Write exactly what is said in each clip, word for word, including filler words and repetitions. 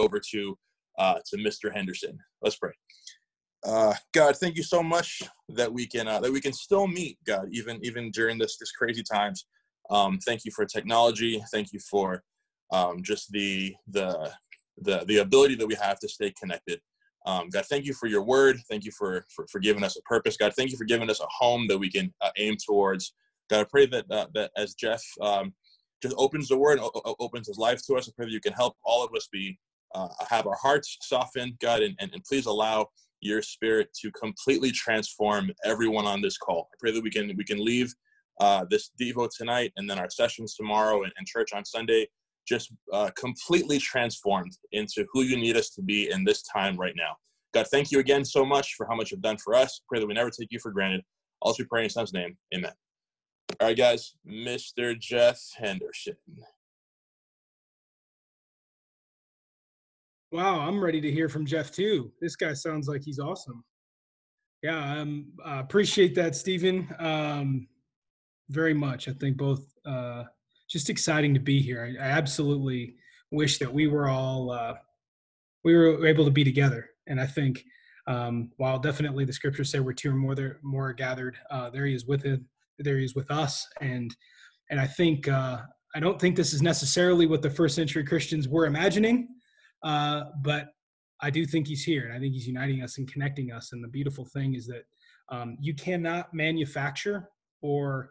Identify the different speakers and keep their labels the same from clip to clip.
Speaker 1: over to uh, to Mister Henderson. Let's pray. Uh, God, thank you so much that we can uh, that we can still meet, God, even even during this this crazy times. Um, thank you for technology. Thank you for um, just the the the the ability that we have to stay connected. Um, God, thank you for your word. Thank you for, for for giving us a purpose. God, thank you for giving us a home that we can uh, aim towards. God, I pray that uh, that as Jeff um, just opens the word, o- opens his life to us, I pray that you can help all of us be uh, have our hearts softened, God, and, and, and please allow your spirit to completely transform everyone on this call. I pray that we can we can leave uh, this Devo tonight and then our sessions tomorrow and, and church on Sunday just uh, completely transformed into who you need us to be in this time right now. God, thank you again so much for how much you've done for us. Pray that we never take you for granted. Also pray in his son's name. Amen. All right, guys, Mister Jeff Henderson.
Speaker 2: Wow, I'm ready to hear from Jeff too. This guy sounds like he's awesome. Yeah, I um, uh, appreciate that, Stephen, um, very much. I think both uh, just exciting to be here. I, I absolutely wish that we were all uh, we were able to be together. And I think um, while definitely the scriptures say we're two or more there more are gathered, uh, there he is with it. There he is with us. And and I think uh, I don't think this is necessarily what the first century Christians were imagining, uh, but I do think he's here, and I think he's uniting us and connecting us. And the beautiful thing is that um, you cannot manufacture or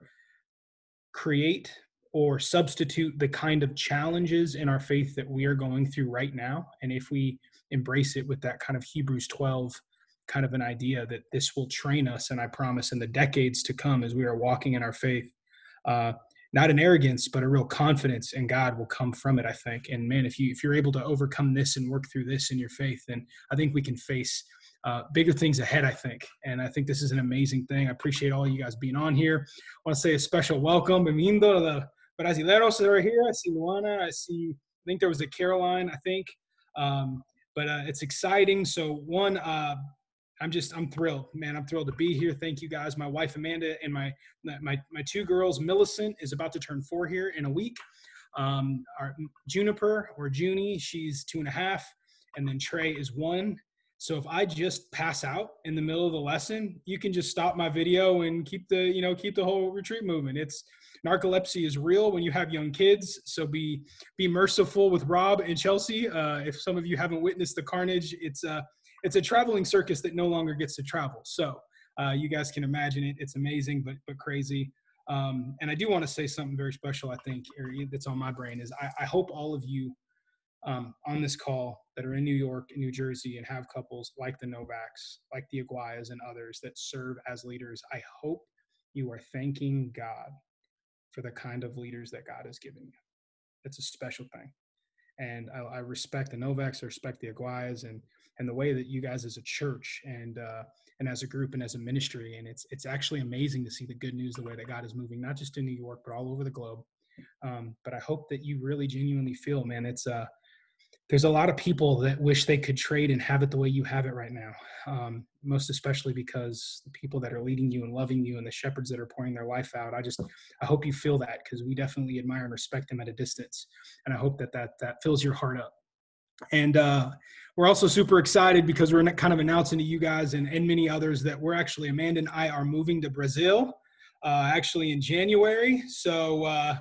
Speaker 2: create or substitute the kind of challenges in our faith that we are going through right now. And if we embrace it with that kind of Hebrews twelve kind of an idea that this will train us, and I promise in the decades to come as we are walking in our faith, uh, not an arrogance, but a real confidence in God will come from it, I think. And man, if you if you're able to overcome this and work through this in your faith, then I think we can face uh, bigger things ahead, I think. And I think this is an amazing thing. I appreciate all you guys being on here. I want to say a special welcome. Bem-vindo the Brasileiros that are here. I see Luana. I see, I think there was a Caroline, I think. Um, but uh, it's exciting. So one, uh, I'm just, I'm thrilled, man. I'm thrilled to be here. Thank you guys. My wife, Amanda, and my, my, my two girls, Millicent is about to turn four here in a week. Um, our Juniper or Junie, she's two and a half. And then Trey is one. So if I just pass out in the middle of the lesson, you can just stop my video and keep the, you know, keep the whole retreat moving. It's narcolepsy is real when you have young kids. So be, be merciful with Rob and Chelsea. Uh, if some of you haven't witnessed the carnage, it's uh, it's a traveling circus that no longer gets to travel. So uh, you guys can imagine it. It's amazing, but but crazy. Um, and I do want to say something very special, I think, or that's on my brain is I, I hope all of you um, on this call that are in New York and New Jersey and have couples like the Novaks, like the Aguayas and others that serve as leaders, I hope you are thanking God for the kind of leaders that God has given you. It's a special thing. And I, I respect the Novaks, I respect the Aguayas, and and the way that you guys as a church and uh, and as a group and as a ministry. And it's it's actually amazing to see the good news, the way that God is moving, not just in New York, but all over the globe. Um, but I hope that you really genuinely feel, man, it's uh, there's a lot of people that wish they could trade and have it the way you have it right now. Um, most especially because the people that are leading you and loving you and the shepherds that are pouring their life out, I just, I hope you feel that, because we definitely admire and respect them at a distance. And I hope that that, that fills your heart up. And uh, we're also super excited because we're kind of announcing to you guys and, and many others that we're actually, Amanda and I are moving to Brazil, uh, actually in January. So, uh,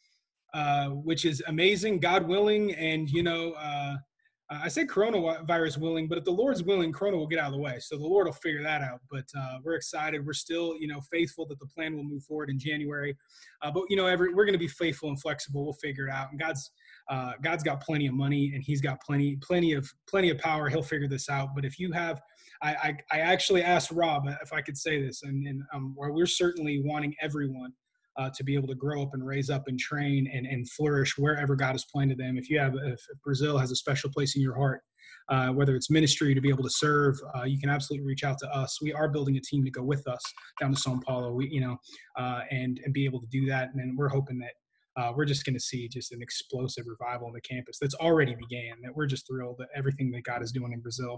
Speaker 2: uh, which is amazing, God willing. And, you know, uh, I say coronavirus willing, but if the Lord's willing, Corona will get out of the way. So the Lord will figure that out. But uh, we're excited. We're still, you know, faithful that the plan will move forward in January. Uh, but, you know, every, we're going to be faithful and flexible. We'll figure it out. And God's uh, God's got plenty of money, and he's got plenty, plenty of, plenty of power. He'll figure this out. But if you have, I, I, I actually asked Rob if I could say this, and, and um, where we're certainly wanting everyone Uh, to be able to grow up and raise up and train and, and flourish wherever God has planted them. If you have, if Brazil has a special place in your heart, uh, whether it's ministry to be able to serve, uh, you can absolutely reach out to us. We are building a team to go with us down to São Paulo, we, you know, uh, and, and be able to do that. And then we're hoping that uh, we're just going to see just an explosive revival on the campus that's already began, that we're just thrilled at everything that God is doing in Brazil.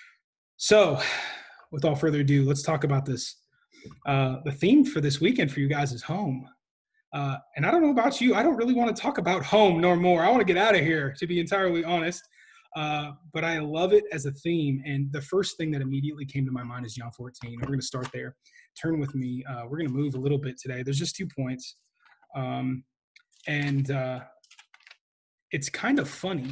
Speaker 2: So without further ado, let's talk about this. Uh, the theme for this weekend for you guys is home. Uh, and I don't know about you. I don't really want to talk about home no more. I want to get out of here, to be entirely honest. Uh, but I love it as a theme. And the first thing that immediately came to my mind is John fourteen. And we're going to start there. Turn with me. Uh, we're going to move a little bit today. There's just two points. Um, and uh, it's kind of funny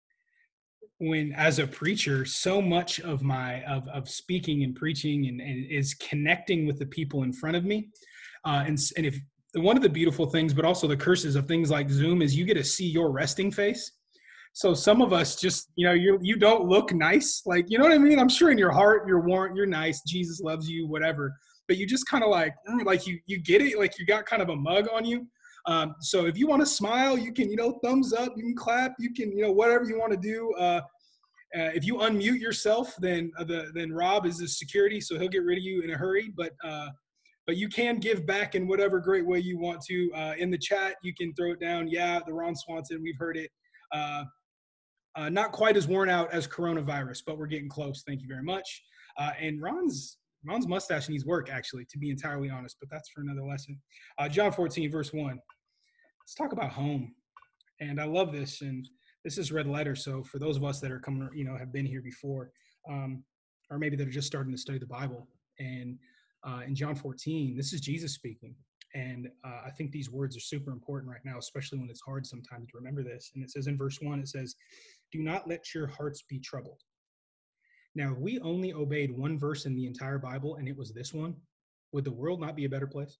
Speaker 2: when, as a preacher, so much of my of, of speaking and preaching and, and is connecting with the people in front of me. Uh, and, and if one of the beautiful things, but also the curses of things like Zoom, is you get to see your resting face. So some of us just, you know, you you don't look nice. Like, you know what I mean? I'm sure in your heart, you're warm, you're nice. Jesus loves you, whatever. But you just kind of like, like you you get it. Like you got kind of a mug on you. Um, so if you want to smile, you can, you know, thumbs up, you can clap, you can, you know, whatever you want to do. Uh, uh, if you unmute yourself, then uh, the then Rob is the security, so he'll get rid of you in a hurry. But uh, but you can give back in whatever great way you want to. Uh, in the chat, you can throw it down. Yeah, the Ron Swanson, we've heard it. Uh, uh, not quite as worn out as coronavirus, but we're getting close. Thank you very much. Uh, and Ron's Ron's mustache needs work, actually, to be entirely honest. But that's for another lesson. Uh, John fourteen, verse one. Let's talk about home. And I love this. And this is red letter. So for those of us that are coming, you know, have been here before, um, or maybe that are just starting to study the Bible. And uh, in John fourteen, this is Jesus speaking. And uh, I think these words are super important right now, especially when it's hard sometimes to remember this. And it says in verse one, it says, do not let your hearts be troubled. Now, if we only obeyed one verse in the entire Bible, and it was this one, would the world not be a better place?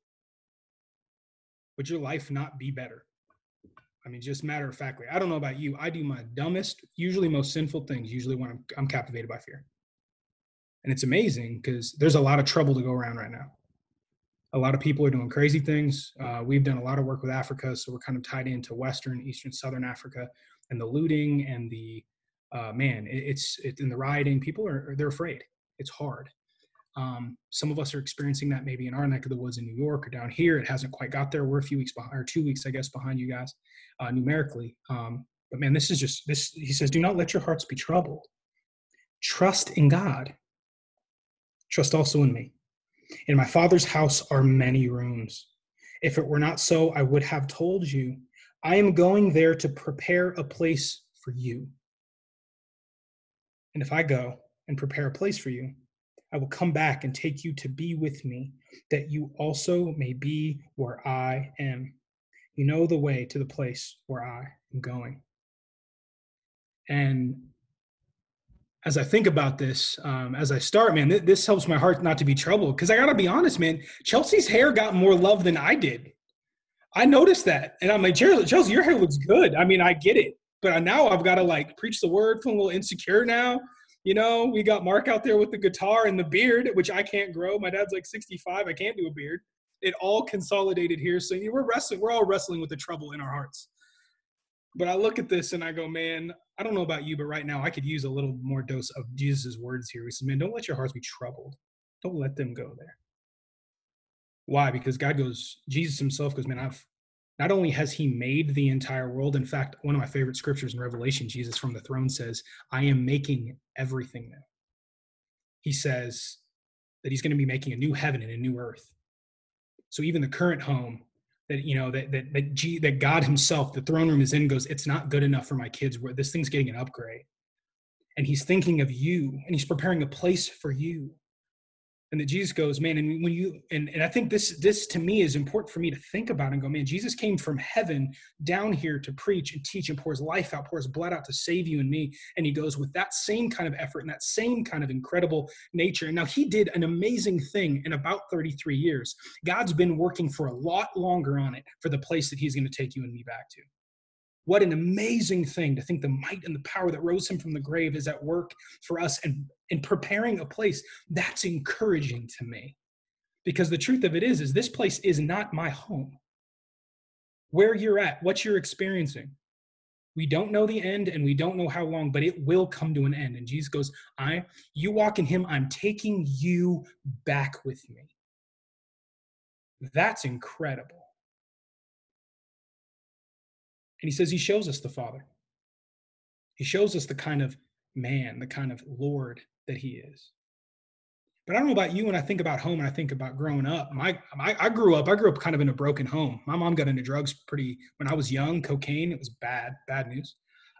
Speaker 2: Would your life not be better? I mean, just matter of factly. I don't know about you. I do my dumbest, usually most sinful things, usually when I'm, I'm captivated by fear. And it's amazing because there's a lot of trouble to go around right now. A lot of people are doing crazy things. Uh, we've done a lot of work with Africa, so we're kind of tied into Western, Eastern, Southern Africa, and the looting and the, uh, man, it, it's, it's in the rioting. People are, they're afraid. It's hard. Um, some of us are experiencing that maybe in our neck of the woods in New York or down here. It hasn't quite got there. We're a few weeks behind, or two weeks, I guess, behind you guys uh, numerically. Um, but man, this is just this. He says, do not let your hearts be troubled. Trust in God. Trust also in me. In my Father's house are many rooms. If it were not so, I would have told you. I am going there to prepare a place for you. And if I go and prepare a place for you, I will come back and take you to be with me, that you also may be where I am. You know the way to the place where I am going. And as I think about this, um, as I start, man, th- this helps my heart not to be troubled. Because I got to be honest, man, Chelsea's hair got more love than I did. I noticed that. And I'm like, Chelsea, your hair looks good. I mean, I get it. But now I've got to, like, preach the word, feeling a little insecure now. You know, we got Mark out there with the guitar and the beard, which I can't grow. My dad's like sixty-five. I can't do a beard. It all consolidated here. So we're wrestling. We're all wrestling with the trouble in our hearts. But I look at this and I go, man, I don't know about you, but right now I could use a little more dose of Jesus' words here. He says, man, don't let your hearts be troubled. Don't let them go there. Why? Because God goes, Jesus himself goes, man, I've not only has he made the entire world. In fact, one of my favorite scriptures in Revelation, Jesus from the throne says, I am making everything new. He says that he's going to be making a new heaven and a new earth. So even the current home that, you know, that that that, G, that God himself, the throne room is in, goes, it's not good enough for my kids. Where this thing's getting an upgrade. And he's thinking of you, and he's preparing a place for you. And that Jesus goes, man, and when you, and, and I think this, this to me is important for me to think about and go, man, Jesus came from heaven down here to preach and teach and pour his life out, pour his blood out to save you and me. And he goes with that same kind of effort and that same kind of incredible nature. And now he did an amazing thing in about thirty-three years. God's been working for a lot longer on it for the place that he's going to take you and me back to. What an amazing thing to think the might and the power that rose him from the grave is at work for us and in preparing a place. That's encouraging to me, because the truth of it is, is this place is not my home. Where you're at, what you're experiencing, we don't know the end and we don't know how long, but it will come to an end. And Jesus goes, I, you walk in him, I'm taking you back with me. That's incredible. And he says he shows us the Father. He shows us the kind of man, the kind of Lord that he is. But I don't know about you, when I think about home and I think about growing up, my, my I grew up, I grew up kind of in a broken home. My mom got into drugs pretty, when I was young, cocaine, it was bad, bad news.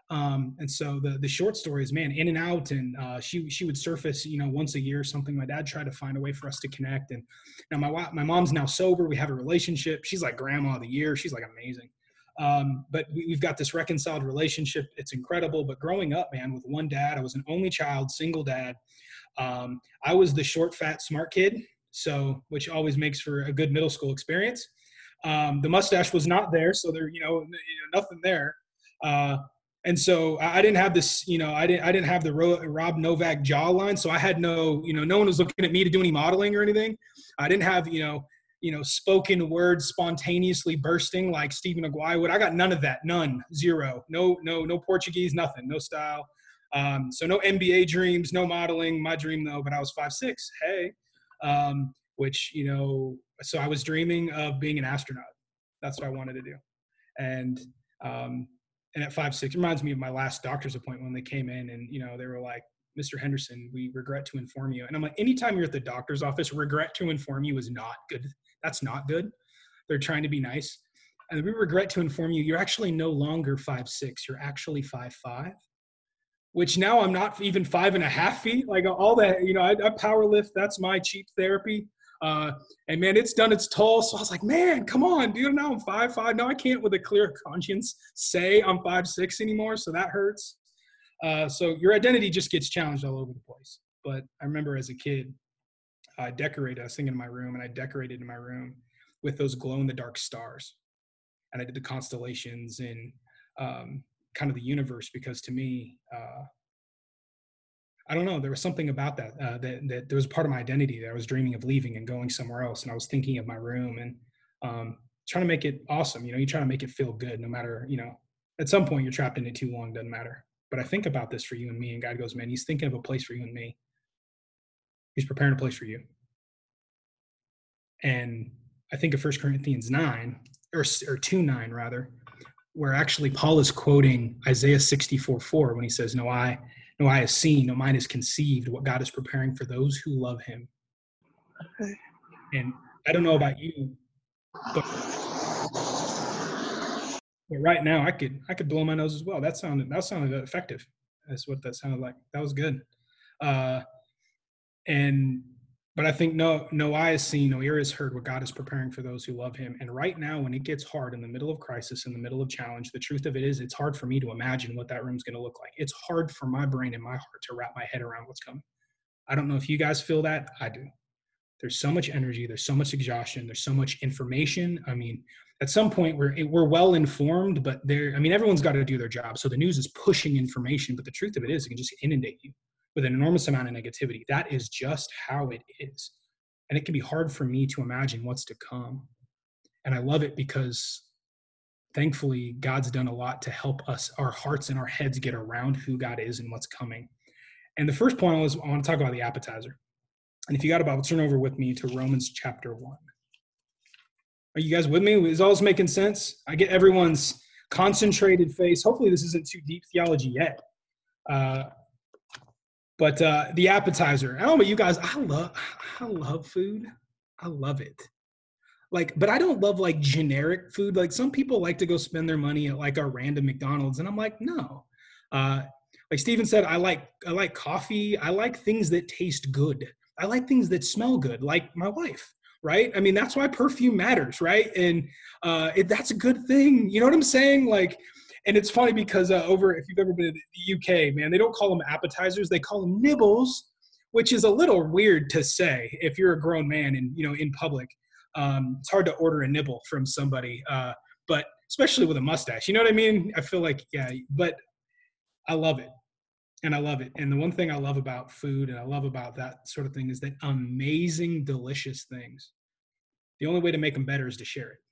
Speaker 2: Um, and so the the short story is, man, in and out, and uh, she she would surface, you know, once a year or something. My dad tried to find a way for us to connect, and now my my mom's now sober. We have a relationship. She's like grandma of the year. She's like amazing. Um, but we, we've got this reconciled relationship. It's incredible. But growing up, man, with one dad, I was an only child, single dad. Um, I was the short, fat, smart kid, so which always makes for a good middle school experience. Um, the mustache was not there, so there, you know, you know nothing there. Uh, And so I didn't have this, you know, I didn't, I didn't have the Rob Novak jawline. So I had no, you know, no one was looking at me to do any modeling or anything. I didn't have, you know, you know, spoken words spontaneously bursting like Stephen Aguirre would. I got none of that. None, zero, no, no, no Portuguese, nothing, no style. Um, so no N B A dreams, no modeling. My dream though, but I was five six. Hey, um, which, you know, so I was dreaming of being an astronaut. That's what I wanted to do. And, um, And at five, six, it reminds me of my last doctor's appointment when they came in and, you know, they were like, Mister Henderson, we regret to inform you. And I'm like, anytime you're at the doctor's office, regret to inform you is not good. That's not good. They're trying to be nice. And we regret to inform you, you're actually no longer five, six, you're actually five, five, which now I'm not even five and a half feet. Like all that, you know, I, I power lift. That's my cheap therapy. Uh, and man, it's done its toll. So I was like, man, come on, dude. Now I'm five, five. Now I can't with a clear conscience say I'm five, six anymore. So that hurts. Uh, so your identity just gets challenged all over the place. But I remember as a kid, I decorated, I was thinking in my room and I decorated in my room with those glow in the dark stars. And I did the constellations and um, kind of the universe, because to me, uh, I don't know, there was something about that, uh, that, that there was part of my identity that I was dreaming of leaving and going somewhere else. And I was thinking of my room and um, trying to make it awesome. You know, you try to make it feel good no matter, you know, at some point you're trapped in it too long, doesn't matter. But I think about this for you and me, and God goes, man, he's thinking of a place for you and me. He's preparing a place for you. And I think of First Corinthians nine, or, or two nine rather, where actually Paul is quoting Isaiah sixty-four four when he says, no eye, no eye has seen, no mind has conceived what God is preparing for those who love him. Okay. And I don't know about you, but, but right now I could I could blow my nose as well. That sounded that sounded effective. That's what that sounded like. That was good. Uh, and but I think no no eye has seen, no ear has heard what God is preparing for those who love him. And right now, when it gets hard in the middle of crisis, in the middle of challenge, the truth of it is it's hard for me to imagine what that room's going to look like. It's hard for my brain and my heart to wrap my head around what's coming. I don't know if you guys feel that. I do. There's so much energy. There's so much exhaustion. There's so much information. I mean, at some point we're, we're well informed, but there, I mean, everyone's got to do their job. So the news is pushing information, but the truth of it is it can just inundate you with an enormous amount of negativity. That is just how it is. And it can be hard for me to imagine what's to come. And I love it because thankfully God's done a lot to help us, our hearts and our heads get around who God is and what's coming. And the first point was, I want to talk about the appetizer. And if you got a Bible, turn over with me to Romans chapter one. Are you guys with me? Is all this making sense? I get everyone's concentrated face. Hopefully this isn't too deep theology yet. Uh, But uh, the appetizer, I don't know about you guys, I love, I love food. I love it. Like, but I don't love like generic food. Like some people like to go spend their money at like a random McDonald's. And I'm like, no. Uh, like Stephen said, I like, I like coffee. I like things that taste good. I like things that smell good, like my wife, right? I mean, that's why perfume matters, right? And uh, it, that's a good thing. You know what I'm saying? Like, and it's funny because uh, over, if you've ever been to the U K, man, they don't call them appetizers. They call them nibbles, which is a little weird to say if you're a grown man and, you know, in public. Um, it's hard to order a nibble from somebody, uh, but especially with a mustache. You know what I mean? I feel like, yeah, but I love it. And I love it. And the one thing I love about food and I love about that sort of thing is that amazing, delicious things, the only way to make them better is to share it.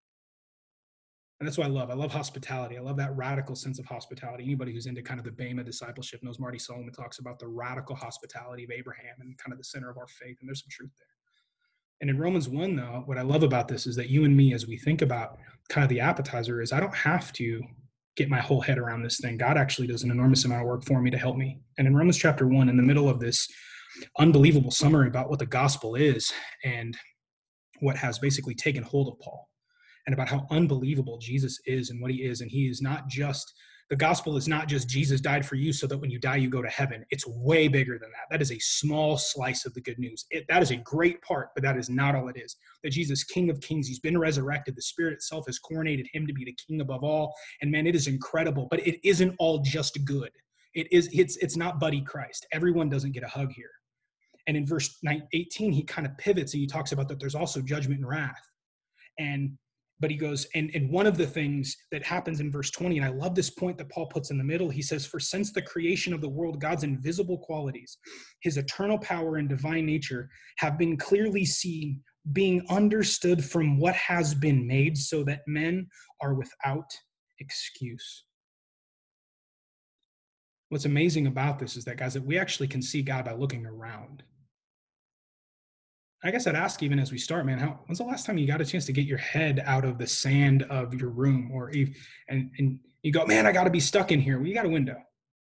Speaker 2: And that's what I love. I love hospitality. I love that radical sense of hospitality. Anybody who's into kind of the Bema discipleship knows Marty Solomon talks about the radical hospitality of Abraham and kind of the center of our faith. And there's some truth there. And in Romans one, though, what I love about this is that you and me, as we think about kind of the appetizer, is I don't have to get my whole head around this thing. God actually does an enormous amount of work for me to help me. And in Romans chapter one, in the middle of this unbelievable summary about what the gospel is and what has basically taken hold of Paul, and about how unbelievable Jesus is and what he is. And he is not just The gospel is not just Jesus died for you so that when you die, you go to heaven. It's way bigger than that. That is a small slice of the good news. It, that is a great part, but that is not all it is. That Jesus, King of Kings, he's been resurrected. The Spirit itself has coronated him to be the King above all. And man, it is incredible, but it isn't all just good. It is, it's, it's not buddy Christ. Everyone doesn't get a hug here. And in verse eighteen, he kind of pivots and he talks about that there's also judgment and wrath. And But he goes, and, and one of the things that happens in verse twenty, and I love this point that Paul puts in the middle, he says, for since the creation of the world, God's invisible qualities, his eternal power and divine nature have been clearly seen, being understood from what has been made, so that men are without excuse. What's amazing about this is that, guys, that we actually can see God by looking around. I guess I'd ask, even as we start, man, how, when's the last time you got a chance to get your head out of the sand of your room, or and and you go, man, I got to be stuck in here. Well, you got a window,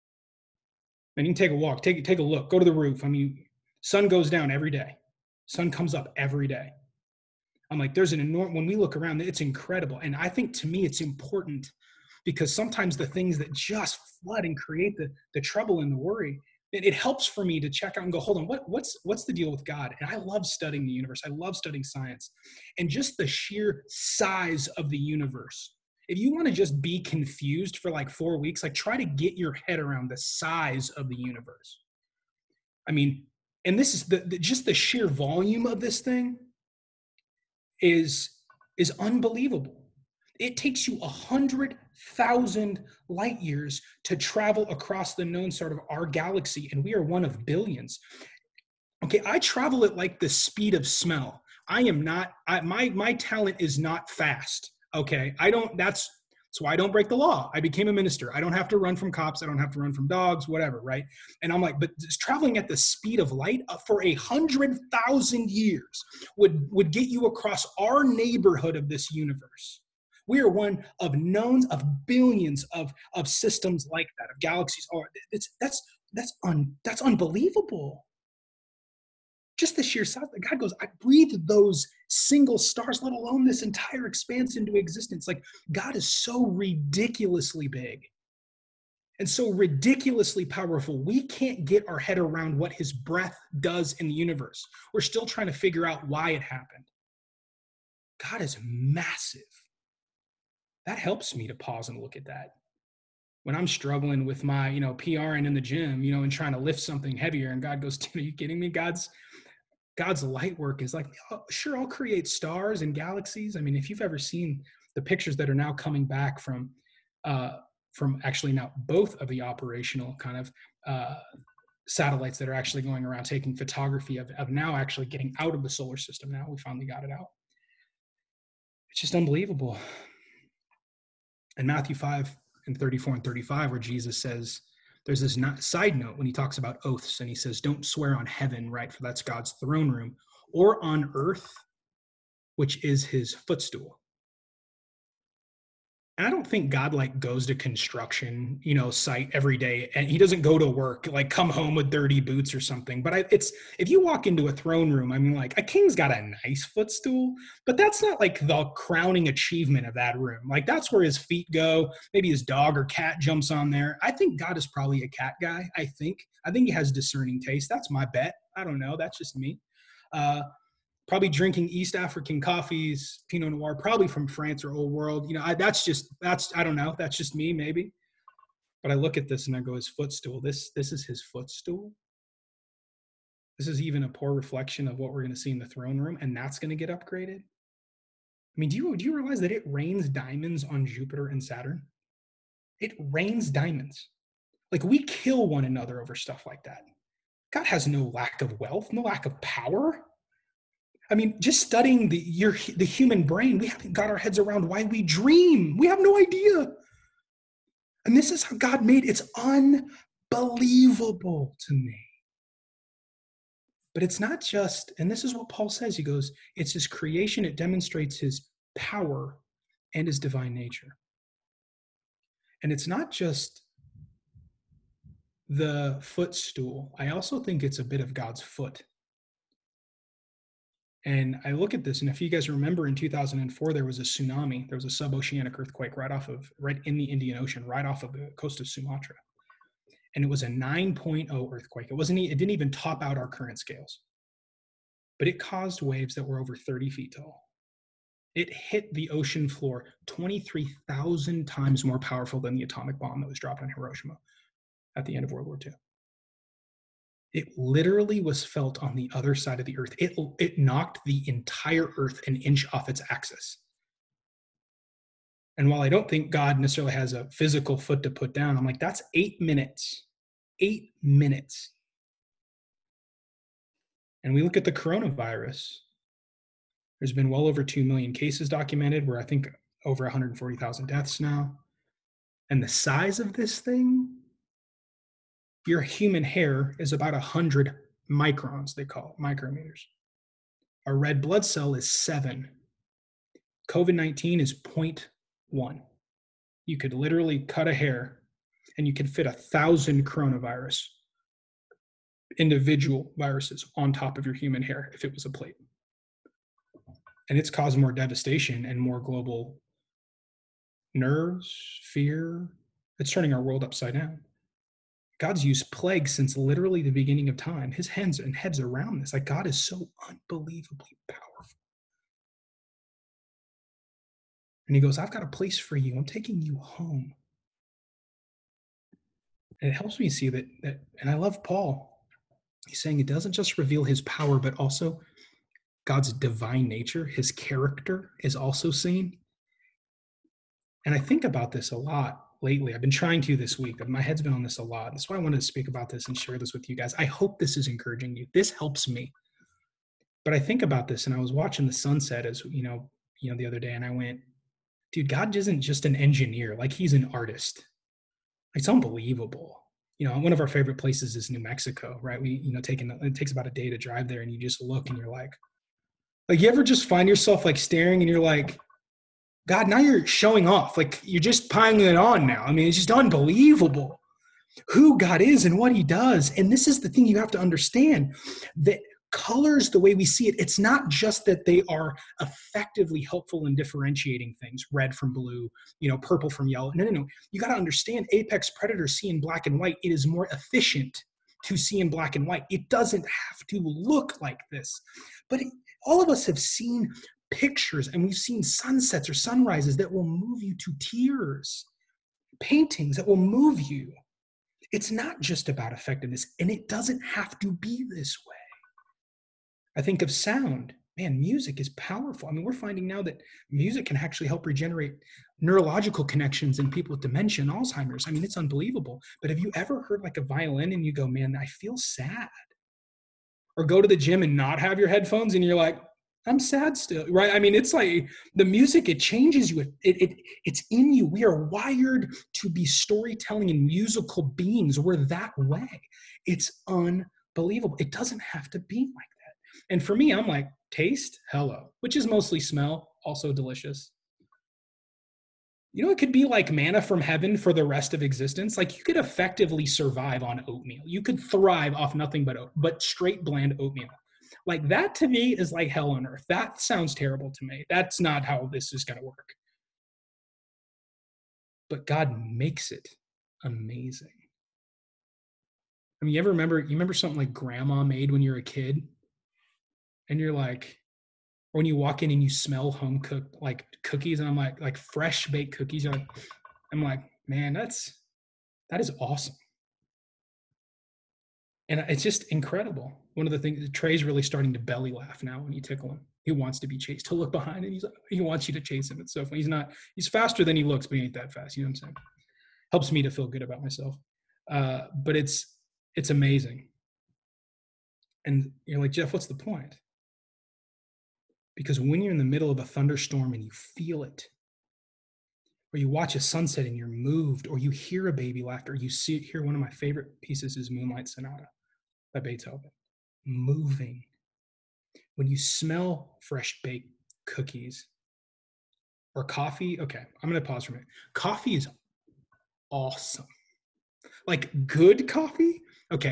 Speaker 2: and you can take a walk, take take a look, go to the roof. I mean, sun goes down every day, sun comes up every day. I'm like, there's an enormous. When we look around, it's incredible, and I think to me it's important because sometimes the things that just flood and create the the trouble and the worry. It, it helps for me to check out and go, hold on, what, what's what's the deal with God? And I love studying the universe. I love studying science. And just the sheer size of the universe. If you want to just be confused for like four weeks, like try to get your head around the size of the universe. I mean, and this is the, the just the sheer volume of this thing is, is unbelievable. It takes you a hundred thousand light years to travel across the known sort of our galaxy, and we are one of billions. Okay, I travel at like the speed of smell. I am not, I, my my talent is not fast. Okay, I don't, that's, that's why I don't break the law. I became a minister. I don't have to run from cops. I don't have to run from dogs, whatever, right? And I'm like, but traveling at the speed of light for a hundred thousand years would, would get you across our neighborhood of this universe. We are one of knowns of billions of, of systems like that, of galaxies. Oh, it's, that's, that's, un, that's unbelievable. Just the sheer size. God goes, I breathed those single stars, let alone this entire expanse into existence. Like, God is so ridiculously big and so ridiculously powerful. We can't get our head around what his breath does in the universe. We're still trying to figure out why it happened. God is massive. That helps me to pause and look at that. When I'm struggling with my, you know, PRing in the gym, you know, and trying to lift something heavier, and God goes, are you kidding me? God's God's light work is like, oh, sure, I'll create stars and galaxies. I mean, if you've ever seen the pictures that are now coming back from, uh, from actually now both of the operational kind of uh, satellites that are actually going around taking photography of, of now actually getting out of the solar system. Now we finally got it out. It's just unbelievable. In Matthew five and thirty-four and thirty-five, where Jesus says, there's this not, side note when he talks about oaths, and he says, don't swear on heaven, right? For that's God's throne room, or on earth, which is his footstool. And I don't think God like goes to construction, you know, site every day, and he doesn't go to work, like come home with dirty boots or something. But I, it's, if you walk into a throne room, I mean, like a king's got a nice footstool, but that's not like the crowning achievement of that room. Like that's where his feet go. Maybe his dog or cat jumps on there. I think God is probably a cat guy. I think, I think he has discerning taste. That's my bet. I don't know. That's just me. Uh, Probably drinking East African coffees, Pinot Noir, probably from France or Old World. You know, I, that's just, that's, I don't know. That's just me, maybe. But I look at this and I go, his footstool, this, this is his footstool. This is even a poor reflection of what we're going to see in the throne room. And that's going to get upgraded. I mean, do you, do you realize that it rains diamonds on Jupiter and Saturn? It rains diamonds. Like we kill one another over stuff like that. God has no lack of wealth, no lack of power. I mean, just studying the your, the human brain, we haven't got our heads around why we dream. We have no idea. And this is how God made it. It's unbelievable to me. But it's not just, and this is what Paul says, he goes, it's his creation. It demonstrates his power and his divine nature. And it's not just the footstool. I also think it's a bit of God's foot. And I look at this, and if you guys remember in two thousand four, there was a tsunami. There was a sub-oceanic earthquake right off of, right in the Indian Ocean, right off of the coast of Sumatra. And it was a nine point oh earthquake. It wasn't, it didn't even top out our current scales, but it caused waves that were over thirty feet tall. It hit the ocean floor twenty-three thousand times more powerful than the atomic bomb that was dropped on Hiroshima at the end of World War Two. It literally was felt on the other side of the earth. It, it knocked the entire earth an inch off its axis. And while I don't think God necessarily has a physical foot to put down, I'm like, that's eight minutes. Eight minutes. And we look at the coronavirus. There's been well over two million cases documented. We're, I think, over one hundred forty thousand deaths now. And the size of this thing, your human hair is about one hundred microns, they call it, micrometers. A red blood cell is seven. COVID nineteen is zero point one. You could literally cut a hair and you could fit a thousand coronavirus, individual viruses on top of your human hair if it was a plate. And it's caused more devastation and more global nerves, fear. It's turning our world upside down. God's used plagues since literally the beginning of time. His hands and heads around this. Like, God is so unbelievably powerful. And he goes, I've got a place for you. I'm taking you home. And it helps me see that, that, and I love Paul. He's saying it doesn't just reveal his power, but also God's divine nature, his character is also seen. And I think about this a lot lately. I've been trying to this week, but my head's been on this a lot. That's why I wanted to speak about this and share this with you guys. I hope this is encouraging you. This helps me. But I think about this, and I was watching the sunset as, you know, you know, the other day, and I went, dude, God isn't just an engineer. Like, he's an artist. It's unbelievable. You know, one of our favorite places is New Mexico, right? We, you know, taking, it takes about a day to drive there, and you just look and you're like, like, you ever just find yourself like staring and you're like, God, now you're showing off. Like, you're just piling it on now. I mean, it's just unbelievable who God is and what he does. And this is the thing you have to understand, that colors, the way we see it, it's not just that they are effectively helpful in differentiating things, red from blue, you know, purple from yellow. No, no, no. You got to understand, apex predators see in black and white. It is more efficient to see in black and white. It doesn't have to look like this. But it, all of us have seen pictures, and we've seen sunsets or sunrises that will move you to tears, paintings that will move you. It's not just about effectiveness, and it doesn't have to be this way. I think of sound. Man, music is powerful. I mean, we're finding now that music can actually help regenerate neurological connections in people with dementia and Alzheimer's. I mean, it's unbelievable. But have you ever heard like a violin and you go, man, I feel sad? Or go to the gym and not have your headphones and you're like, I'm sad still, right? I mean, it's like the music, it changes you. It, it, it's in you. We are wired to be storytelling and musical beings. We're that way. It's unbelievable. It doesn't have to be like that. And for me, I'm like, taste, hello, which is mostly smell, also delicious. You know, it could be like manna from heaven for the rest of existence. Like, you could effectively survive on oatmeal. You could thrive off nothing but oat, but straight bland oatmeal. Like, that to me is like hell on earth. That sounds terrible to me. That's not how this is going to work. But God makes it amazing. I mean, you ever remember, you remember something like grandma made when you're a kid? And you're like, or when you walk in and you smell home cooked like cookies, and I'm like, like fresh baked cookies. You're like, I'm like, man, that's, that is awesome. And it's just incredible. One of the things, Trey's really starting to belly laugh now when you tickle him. He wants to be chased. He'll look behind and he's like, he wants you to chase him. It's so funny. He's not, he's faster than he looks, but he ain't that fast. You know what I'm saying? Helps me to feel good about myself. Uh, but it's, it's amazing. And you're like, Jeff, what's the point? Because when you're in the middle of a thunderstorm and you feel it, or you watch a sunset and you're moved, or you hear a baby laughter, or you see it, hear one of my favorite pieces is Moonlight Sonata by Beethoven. Moving. When you smell fresh baked cookies or coffee, okay, I'm going to pause for a minute. Coffee is awesome. Like good coffee, okay.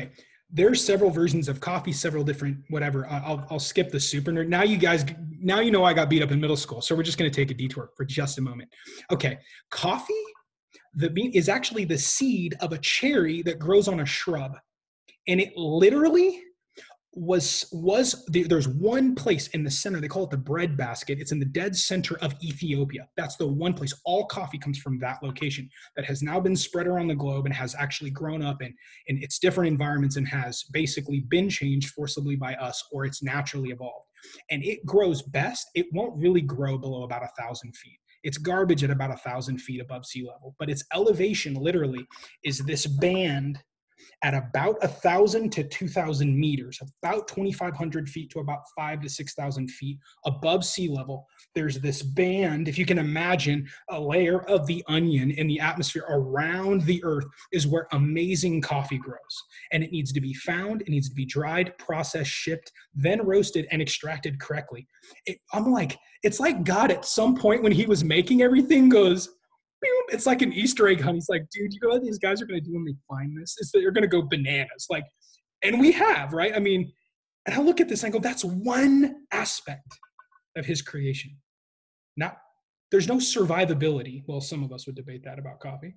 Speaker 2: there's several versions of coffee, several different whatever. I'll I'll skip the super nerd. Now you guys, now you know I got beat up in middle school, so we're just going to take a detour for just a moment. Okay, coffee, the bean is actually the seed of a cherry that grows on a shrub, and it literally was was there's one place in the center. They call it the bread basket. It's in the dead center of Ethiopia. That's the one place. All coffee comes from that location that has now been spread around the globe and has actually grown up in in its different environments and has basically been changed forcibly by us, or it's naturally evolved. And it grows best. It won't really grow below about a thousand feet. It's garbage at about a thousand feet above sea level, but its elevation literally is this band at about a thousand to two thousand meters, about twenty-five hundred feet to about five to six thousand feet above sea level. There's this band, if you can imagine, a layer of the onion in the atmosphere around the earth is where amazing coffee grows. And it needs to be found, it needs to be dried, processed, shipped, then roasted and extracted correctly. It, I'm like, it's like God at some point when he was making everything goes, it's like an Easter egg hunt. He's like, dude, you know what these guys are going to do when they find this? Is that they're going to go bananas. Like, and we have, right? I mean, and I look at this and I go, that's one aspect of his creation. Not, there's no survivability. Well, some of us would debate that about coffee.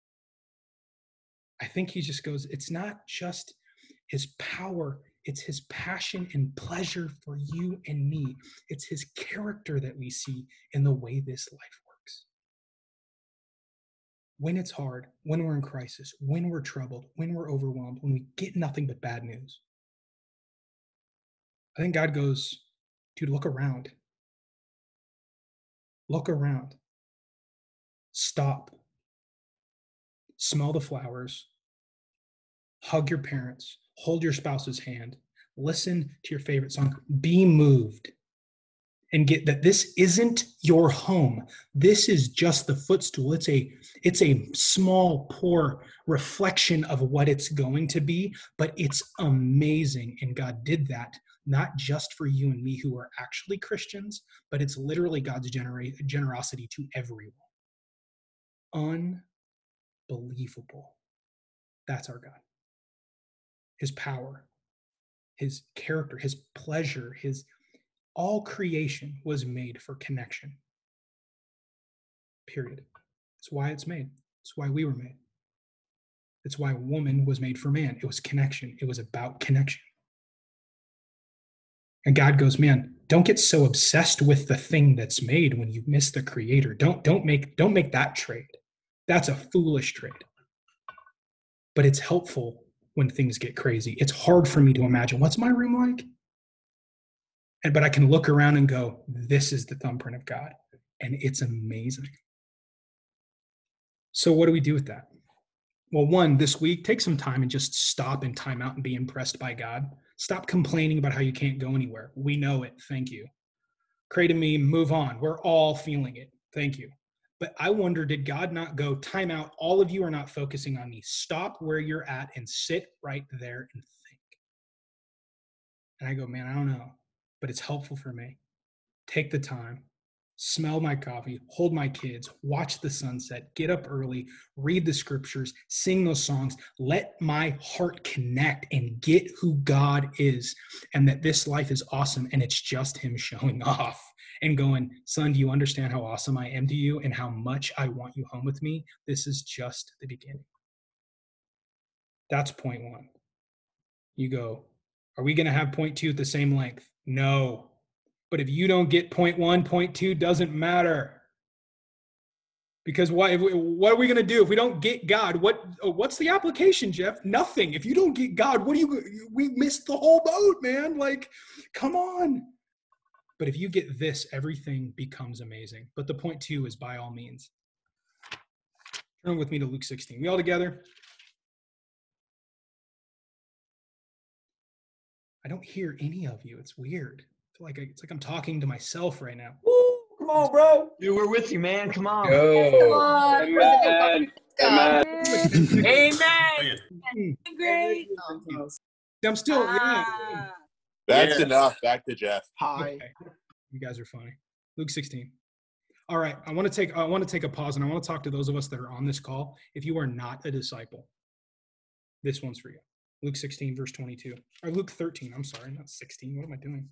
Speaker 2: I think he just goes, it's not just his power, it's his passion and pleasure for you and me. It's his character that we see in the way this life works. When it's hard, when we're in crisis, when we're troubled, when we're overwhelmed, when we get nothing but bad news, I think God goes, dude, look around. Look around. Stop. Smell the flowers. Hug your parents. Hold your spouse's hand. Listen to your favorite song. Be moved. And get that this isn't your home. This is just the footstool. It's a, it's a small, poor reflection of what it's going to be, but it's amazing. And God did that, not just for you and me who are actually Christians, but it's literally God's genera- generosity to everyone. Unbelievable. That's our God. His power, his character, his pleasure, his all creation was made for connection. Period. It's why it's made. It's why we were made. It's why woman was made for man. It was connection. It was about connection. And God goes, man, don't get so obsessed with the thing that's made when you miss the creator. Don't, don't make, don't make that trade. That's a foolish trade. But it's helpful when things get crazy. It's hard for me to imagine, what's my room like? And, but I can look around and go, this is the thumbprint of God. And it's amazing. So what do we do with that? Well, one, this week, take some time and just stop and time out and be impressed by God. Stop complaining about how you can't go anywhere. We know it. Thank you. Create a meme, move on. We're all feeling it. Thank you. But I wonder, did God not go, time out? All of you are not focusing on me. Stop where you're at and sit right there and think. And I go, man, I don't know. But it's helpful for me. Take the time, smell my coffee, hold my kids, watch the sunset, get up early, read the scriptures, sing those songs, let my heart connect and get who God is, and that this life is awesome and it's just him showing off and going, son, do you understand how awesome I am to you and how much I want you home with me? This is just the beginning. That's point one. You go, are we going to have point two at the same length? No. But if you don't get point one, point two doesn't matter. Because what, if we, what are we going to do if we don't get God? What What's the application, Jeff? Nothing. If you don't get God, what do you, we missed the whole boat, man. Like, come on. But if you get this, everything becomes amazing. But the point two is by all means. Turn with me to Luke sixteen. We all together? I don't hear any of you. It's weird. I feel like I, it's like I'm talking to myself right now.
Speaker 3: Woo, come on, bro. Dude, we're with you, man. Come on.
Speaker 4: Go. Amen. Amen.
Speaker 3: Amen.
Speaker 4: Great.
Speaker 2: I'm still, yeah.
Speaker 4: Ah.
Speaker 1: That's
Speaker 3: Yeah.
Speaker 1: enough. Back to Jeff.
Speaker 3: Hi.
Speaker 2: Okay. You guys are funny. Luke sixteen. All right. I want to take, I want to take a pause and I want to talk to those of us that are on this call. If you are not a disciple, this one's for you. Luke sixteen, verse twenty-two. Or Luke thirteen, I'm sorry, not sixteen. What am I doing?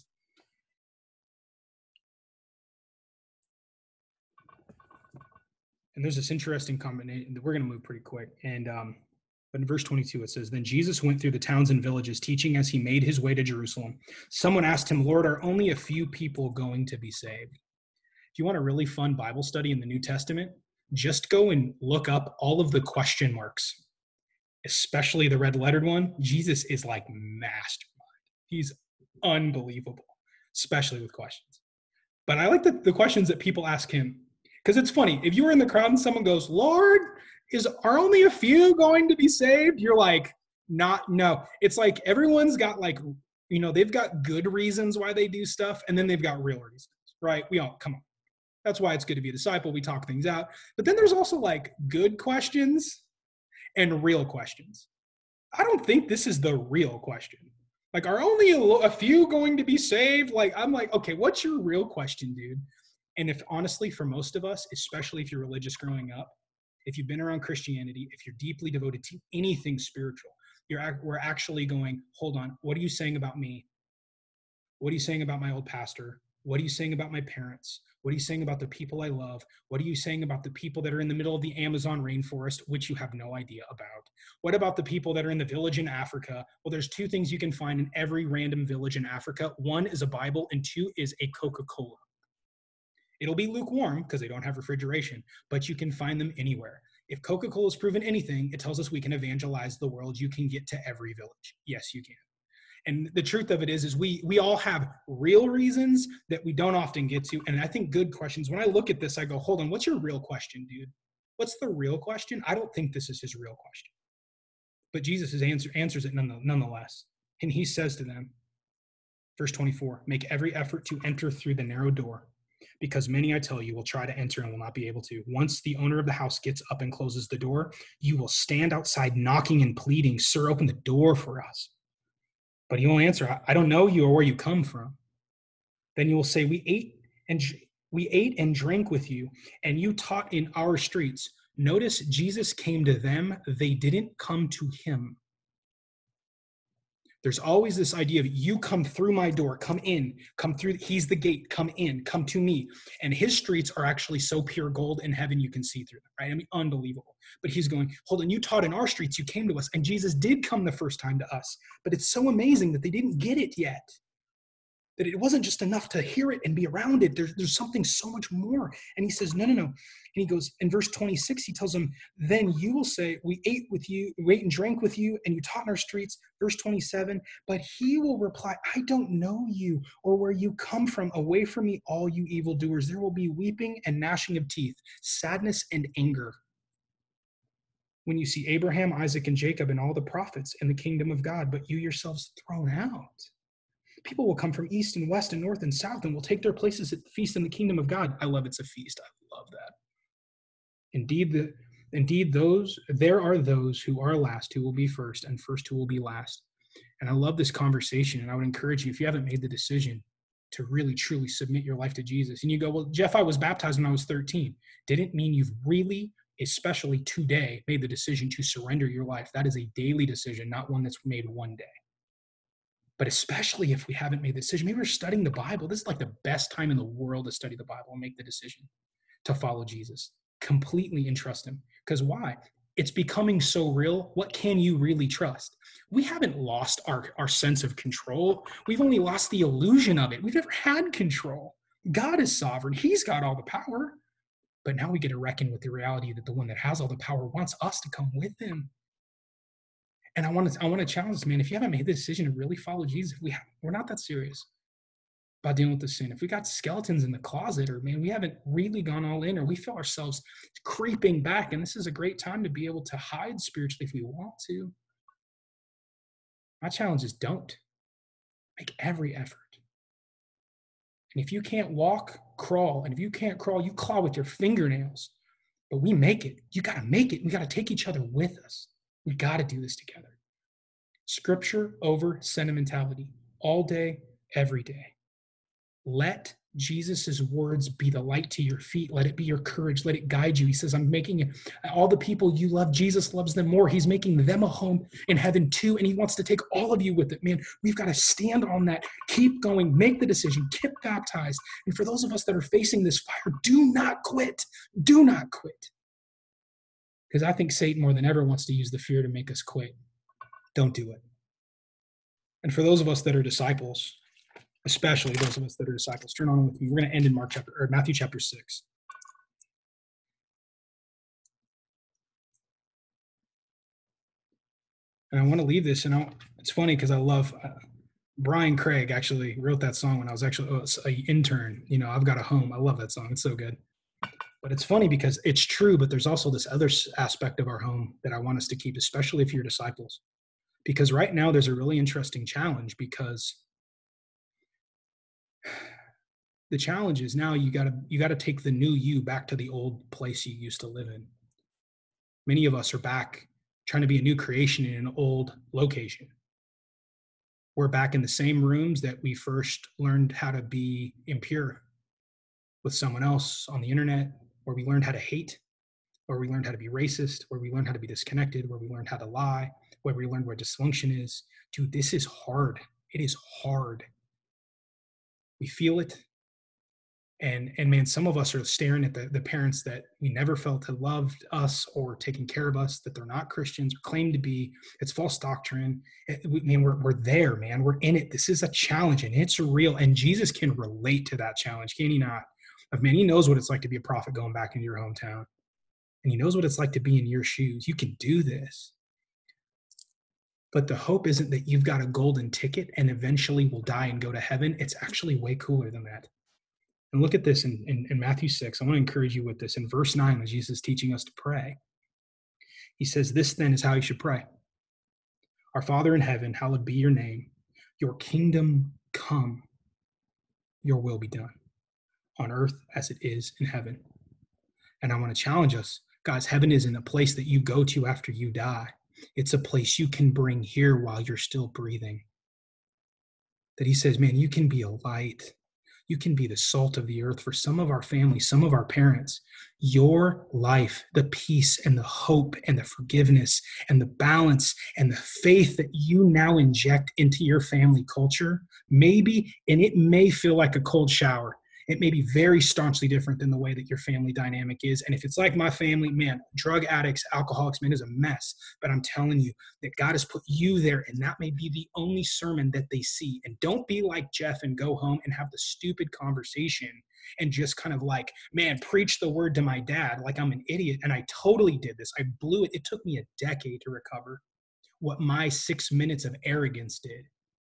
Speaker 2: And there's this interesting combination. We're going to move pretty quick. And um, but in verse twenty-two, it says, Then Jesus went through the towns and villages, teaching as he made his way to Jerusalem. Someone asked him, Lord, are only a few people going to be saved? If you want a really fun Bible study in the New Testament, just go and look up all of the question marks, especially the red-lettered one. Jesus is like mastermind. He's unbelievable, especially with questions. But I like the, the questions that people ask him, because it's funny. If you were in the crowd and someone goes, Lord, is are only a few going to be saved? You're like, not, no. It's like everyone's got like, you know, they've got good reasons why they do stuff, and then they've got real reasons, right? We all, come on. That's why it's good to be a disciple. We talk things out. But then there's also like good questions and real questions. I don't think this is the real question. Like, are only a, a few going to be saved? Like, I'm like, okay, what's your real question, dude? And if honestly, for most of us, especially if you're religious growing up, if you've been around Christianity, if you're deeply devoted to anything spiritual, you're we're actually going, hold on, what are you saying about me? What are you saying about my old pastor? What are you saying about my parents? What are you saying about the people I love? What are you saying about the people that are in the middle of the Amazon rainforest, which you have no idea about? What about the people that are in the village in Africa? Well, there's two things you can find in every random village in Africa. One is a Bible, and two is a Coca-Cola. It'll be lukewarm because they don't have refrigeration, but you can find them anywhere. If Coca-Cola has proven anything, it tells us we can evangelize the world. You can get to every village. Yes, you can. And the truth of it is, is we we all have real reasons that we don't often get to. And I think good questions, when I look at this, I go, hold on, what's your real question, dude? What's the real question? I don't think this is his real question. But Jesus answer, answers it nonetheless. And he says to them, verse twenty-four, make every effort to enter through the narrow door, because many, I tell you, will try to enter and will not be able to. Once the owner of the house gets up and closes the door, you will stand outside knocking and pleading, Sir, open the door for us. But he will answer, I don't know you or where you come from. Then you will say, we ate and we ate and drank with you, and you taught in our streets. Notice Jesus came to them. They didn't come to him. There's always this idea of you come through my door, come in, come through. He's the gate, come in, come to me. And his streets are actually so pure gold in heaven you can see through them, right? I mean, unbelievable. But he's going, hold on, you taught in our streets, you came to us. And Jesus did come the first time to us. But it's so amazing that they didn't get it yet. That it wasn't just enough to hear it and be around it. There's, there's something so much more. And he says, no, no, no. And he goes, in verse twenty-six, he tells them, then you will say, we ate with you, we ate and drank with you, and you taught in our streets. Verse twenty-seven, but he will reply, I don't know you or where you come from. Away from me, all you evildoers. There will be weeping and gnashing of teeth, sadness and anger, when you see Abraham, Isaac, and Jacob and all the prophets in the kingdom of God, but you yourselves thrown out. People will come from east and west and north and south and will take their places at the feast in the kingdom of God. I love it's a feast. I love that. Indeed, the, indeed, those there are those who are last who will be first, and first who will be last. And I love this conversation, and I would encourage you, if you haven't made the decision to really, truly submit your life to Jesus, and you go, well, Jeff, I was baptized when I was thirteen. Didn't mean you've really, especially today, made the decision to surrender your life. That is a daily decision, not one that's made one day. But especially if we haven't made the decision, maybe we're studying the Bible. This is like the best time in the world to study the Bible and make the decision to follow Jesus, completely entrust him. Because why? It's becoming so real. What can you really trust? We haven't lost our, our sense of control. We've only lost the illusion of it. We've never had control. God is sovereign. He's got all the power. But now we get to reckon with the reality that the one that has all the power wants us to come with him. And I want to I want to challenge this, man. If you haven't made the decision to really follow Jesus, if we have, we're not that serious about dealing with the sin. If we got skeletons in the closet, or man, we haven't really gone all in, or we feel ourselves creeping back, and this is a great time to be able to hide spiritually if we want to. My challenge is don't. Make every effort. And if you can't walk, crawl. And if you can't crawl, you claw with your fingernails. But we make it. You got to make it. We got to take each other with us. We got to do this together. Scripture over sentimentality, all day, every day. Let Jesus's words be the light to your feet. Let it be your courage. Let it guide you. He says, I'm making it, all the people you love, Jesus loves them more. He's making them a home in heaven too. And he wants to take all of you with it. Man, we've got to stand on that. Keep going. Make the decision. Get baptized. And for those of us that are facing this fire, do not quit. Do not quit. Because I think Satan more than ever wants to use the fear to make us quit. Don't do it. And for those of us that are disciples, especially those of us that are disciples, turn on with me. We're going to end in Mark chapter or Matthew chapter six. And I want to leave this, and I, it's funny because I love uh, Brian Craig actually wrote that song when I was actually oh, an intern. You know, I've Got a Home. I love that song. It's so good. But it's funny because it's true, but there's also this other aspect of our home that I want us to keep, especially if you're disciples. Because right now there's a really interesting challenge, because the challenge is now you gotta you gotta take the new you back to the old place you used to live in. Many of us are back trying to be a new creation in an old location. We're back in the same rooms that we first learned how to be impure with someone else on the internet, where we learned how to hate, where we learned how to be racist, where we learned how to be disconnected, where we learned how to lie, where we learned where dysfunction is. Dude, this is hard. It is hard. We feel it. And, and man, some of us are staring at the, the parents that we never felt had loved us or taken care of us, that they're not Christians or claim to be. It's false doctrine. It, we, man, we're, we're there, man. We're in it. This is a challenge, and it's real. And Jesus can relate to that challenge, can he not? Of man, he knows what it's like to be a prophet going back into your hometown. And he knows what it's like to be in your shoes. You can do this. But the hope isn't that you've got a golden ticket and eventually will die and go to heaven. It's actually way cooler than that. And look at this in, in, in Matthew six. I want to encourage you with this. In verse nine, when Jesus is teaching us to pray, he says, this then is how you should pray. Our Father in heaven, hallowed be your name. Your kingdom come. Your will be done on earth as it is in heaven. And I want to challenge us. Guys, heaven isn't a place that you go to after you die. It's a place you can bring here while you're still breathing. That he says, man, you can be a light. You can be the salt of the earth for some of our families, some of our parents. Your life, the peace and the hope and the forgiveness and the balance and the faith that you now inject into your family culture, maybe, and it may feel like a cold shower. It may be very staunchly different than the way that your family dynamic is. And if it's like my family, man, drug addicts, alcoholics, man, is a mess. But I'm telling you that God has put you there, and that may be the only sermon that they see. And don't be like Jeff and go home and have the stupid conversation and just kind of like, man, preach the word to my dad like I'm an idiot. And I totally did this. I blew it. It took me a decade to recover what my six minutes of arrogance did.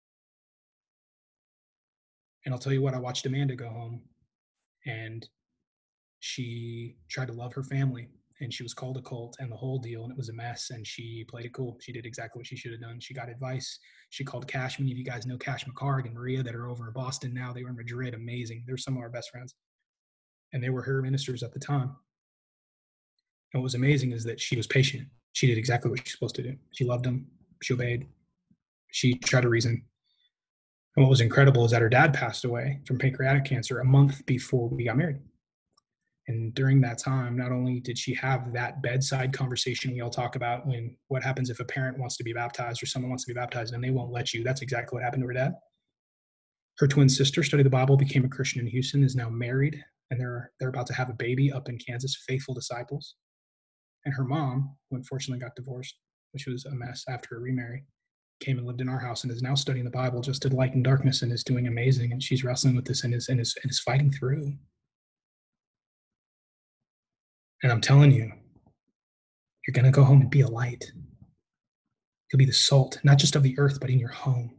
Speaker 2: And I'll tell you what, I watched Amanda go home, and she tried to love her family, and she was called a cult and the whole deal, and it was a mess, and she played it cool. She did exactly what she should have done. She got advice. She called Cash. Many of you guys know Cash McCarg and Maria that are over in Boston now. They were in Madrid. Amazing. They're some of our best friends. And they were her ministers at the time. And what was amazing is that she was patient. She did exactly what she's supposed to do. She loved them. She obeyed. She tried to reason. And what was incredible is that her dad passed away from pancreatic cancer a month before we got married. And during that time, not only did she have that bedside conversation we all talk about, when what happens if a parent wants to be baptized or someone wants to be baptized and they won't let you. That's exactly what happened to her dad. Her twin sister studied the Bible, became a Christian in Houston, is now married, and they're they're about to have a baby up in Kansas, faithful disciples. And her mom, who unfortunately got divorced, which was a mess after her remarry, came and lived in our house and is now studying the Bible just to light in darkness and is doing amazing. And she's wrestling with this and is, and is, and is fighting through. And I'm telling you, you're going to go home and be a light. You'll be the salt, not just of the earth, but in your home.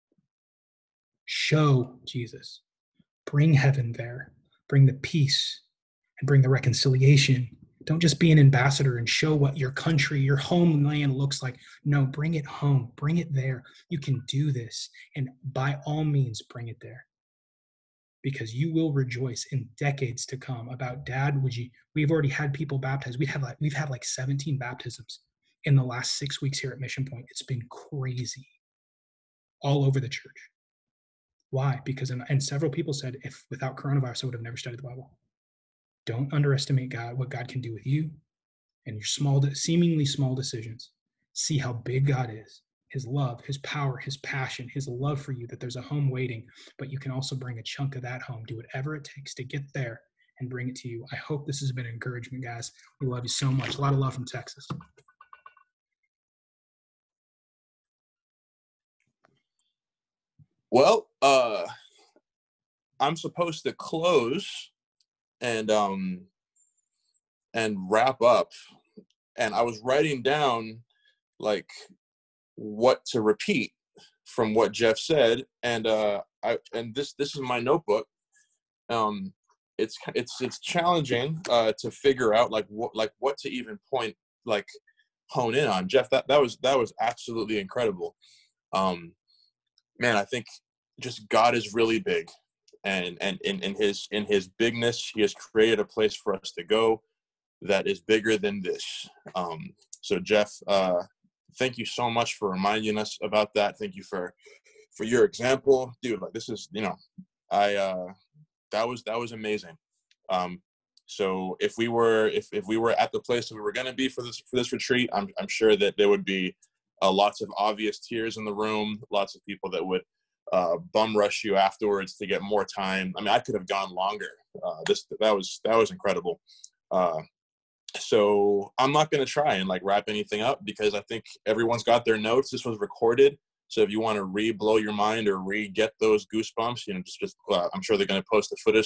Speaker 2: Show Jesus. Bring heaven there. Bring the peace and bring the reconciliation. Don't just be an ambassador and show what your country, your homeland looks like. No, bring it home. Bring it there. You can do this. And by all means, bring it there. Because you will rejoice in decades to come about, Dad, would you, we've already had people baptized. We've had like, we've had like seventeen baptisms in the last six weeks here at Mission Point. It's been crazy all over the church. Why? Because, and, and several people said, if without coronavirus, I would have never studied the Bible. Don't underestimate God, what God can do with you and your small, seemingly small decisions. See how big God is, his love, his power, his passion, his love for you, that there's a home waiting, but you can also bring a chunk of that home. Do whatever it takes to get there and bring it to you. I hope this has been an encouragement, guys. We love you so much. A lot of love from Texas.
Speaker 1: Well, uh, I'm supposed to close and um and wrap up, and I was writing down like what to repeat from what Jeff said, and uh, I and this this is my notebook. Um, it's it's it's challenging uh, to figure out like what like what to even point like hone in on. Jeff, that that was that was absolutely incredible. Um, man, I think just God is really big, and and in, in his in his bigness, he has created a place for us to go that is bigger than this. Um, so Jeff, uh, thank you so much for reminding us about that. Thank you for for your example, dude. Like this is, you know, I uh, that was that was amazing. Um, so if we were if if we were at the place that we were going to be for this for this retreat, I'm I'm sure that there would be uh, lots of obvious tears in the room, lots of people that would uh, bum rush you afterwards to get more time. I mean, I could have gone longer. Uh, this that was that was incredible. Uh, so I'm not going to try and like wrap anything up because I think everyone's got their notes. This was recorded. So if you want to re-blow your mind or re-get those goosebumps, you know, just, just uh, I'm sure they're going to post the footage